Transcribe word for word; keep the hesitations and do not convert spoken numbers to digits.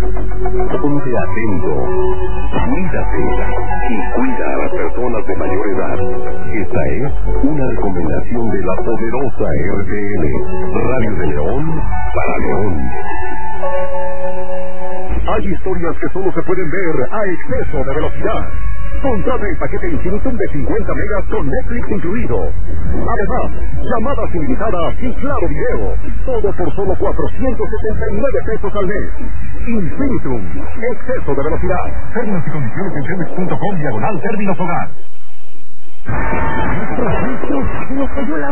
Ponte atento, cuídate y cuida a las personas de mayor edad. Esta es una recomendación de la poderosa R T L, Radio de León para León. Hay historias que solo se pueden ver a exceso de velocidad. Contrata el paquete Infinitum de cincuenta megas con Netflix incluido. Además, llamadas ilimitadas y claro video. Todo por solo cuatrocientos setenta y nueve pesos al mes. Infinitum, exceso de velocidad. Términos y condiciones en telmex punto com diagonal términos hogar.